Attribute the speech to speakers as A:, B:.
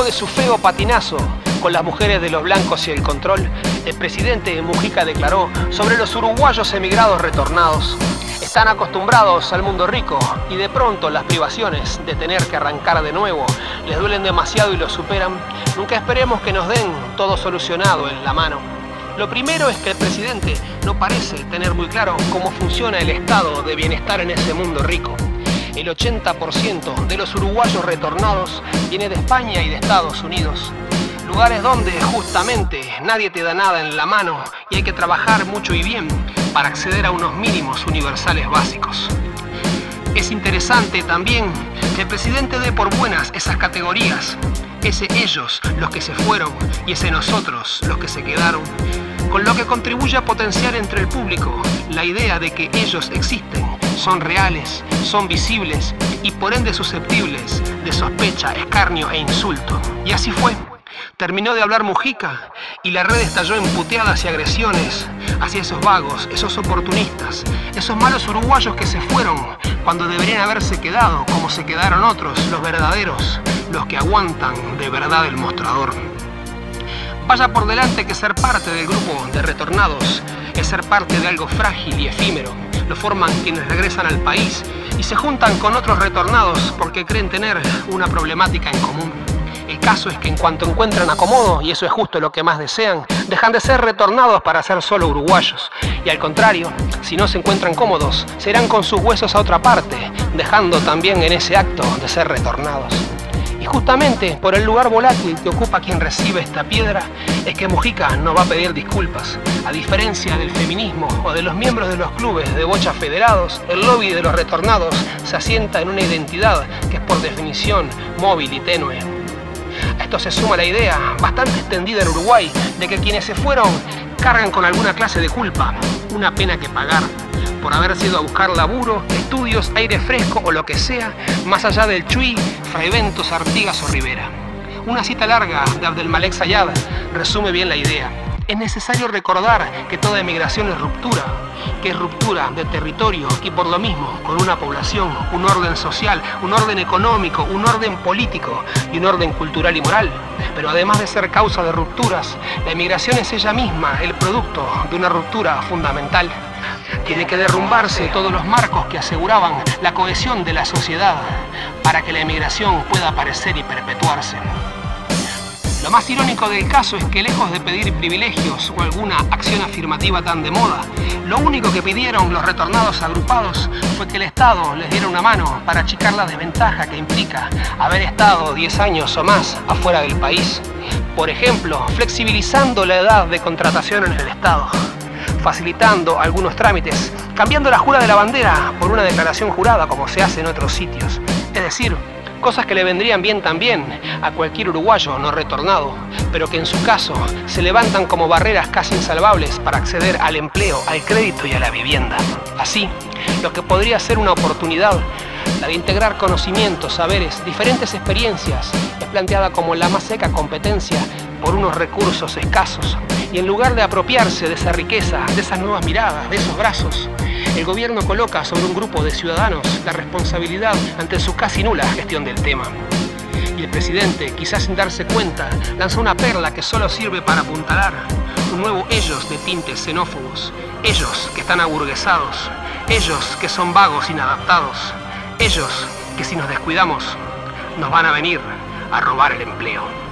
A: de su feo patinazo con las mujeres de los blancos y el control, el presidente Mujica declaró sobre los uruguayos emigrados retornados: están acostumbrados al mundo rico y de pronto las privaciones de tener que arrancar de nuevo les duelen demasiado y lo superan. Nunca esperemos que nos den todo solucionado en la mano. Lo primero es que el presidente no parece tener muy claro cómo funciona el estado de bienestar en ese mundo rico. El 80% de los uruguayos retornados viene de España y de Estados Unidos, lugares donde justamente nadie te da nada en la mano y hay que trabajar mucho y bien para acceder a unos mínimos universales básicos. Es interesante también que el presidente dé por buenas esas categorías, ese ellos los que se fueron y ese nosotros los que se quedaron, con lo que contribuye a potenciar entre el público la idea de que ellos existen, son reales, son visibles y por ende susceptibles de sospecha, escarnio e insulto. Y así fue. Terminó de hablar Mujica y la red estalló en puteadas y agresiones hacia esos vagos, esos oportunistas, esos malos uruguayos que se fueron cuando deberían haberse quedado como se quedaron otros, los verdaderos, los que aguantan de verdad el mostrador. Vaya por delante que ser parte del grupo de retornados es ser parte de algo frágil y efímero. Lo forman quienes regresan al país y se juntan con otros retornados porque creen tener una problemática en común. El caso es que en cuanto encuentran acomodo, y eso es justo lo que más desean, dejan de ser retornados para ser solo uruguayos. Y al contrario, si no se encuentran cómodos, se irán con sus huesos a otra parte, dejando también en ese acto de ser retornados. Y justamente por el lugar volátil que ocupa quien recibe esta piedra, es que Mujica no va a pedir disculpas. A diferencia del feminismo o de los miembros de los clubes de bocha federados, el lobby de los retornados se asienta en una identidad que es por definición móvil y tenue. A esto se suma la idea, bastante extendida en Uruguay, de que quienes se fueron cargan con alguna clase de culpa, una pena que pagar, por haber sido a buscar laburo, estudios, aire fresco o lo que sea, más allá del Chuy, Fraiventos, Artigas o Rivera. Una cita larga de Abdelmalek Sayad resume bien la idea. Es necesario recordar que toda emigración es ruptura, que es ruptura de territorio y por lo mismo con una población, un orden social, un orden económico, un orden político y un orden cultural y moral. Pero además de ser causa de rupturas, la emigración es ella misma el producto de una ruptura fundamental. Tiene que derrumbarse todos los marcos que aseguraban la cohesión de la sociedad para que la emigración pueda aparecer y perpetuarse. Lo más irónico del caso es que lejos de pedir privilegios o alguna acción afirmativa tan de moda, lo único que pidieron los retornados agrupados fue que el Estado les diera una mano para achicar la desventaja que implica haber estado 10 años o más afuera del país. Por ejemplo, flexibilizando la edad de contratación en el Estado, facilitando algunos trámites, cambiando la jura de la bandera por una declaración jurada como se hace en otros sitios. Es decir, cosas que le vendrían bien también a cualquier uruguayo no retornado, pero que en su caso se levantan como barreras casi insalvables para acceder al empleo, al crédito y a la vivienda. Así, lo que podría ser una oportunidad, la de integrar conocimientos, saberes, diferentes experiencias, es planteada como la más seca competencia por unos recursos escasos. Y en lugar de apropiarse de esa riqueza, de esas nuevas miradas, de esos brazos, el gobierno coloca sobre un grupo de ciudadanos la responsabilidad ante su casi nula gestión del tema. Y el presidente, quizás sin darse cuenta, lanzó una perla que solo sirve para apuntalar un nuevo ellos de tintes xenófobos, ellos que están aburguesados, ellos que son vagos inadaptados, ellos que si nos descuidamos nos van a venir a robar el empleo.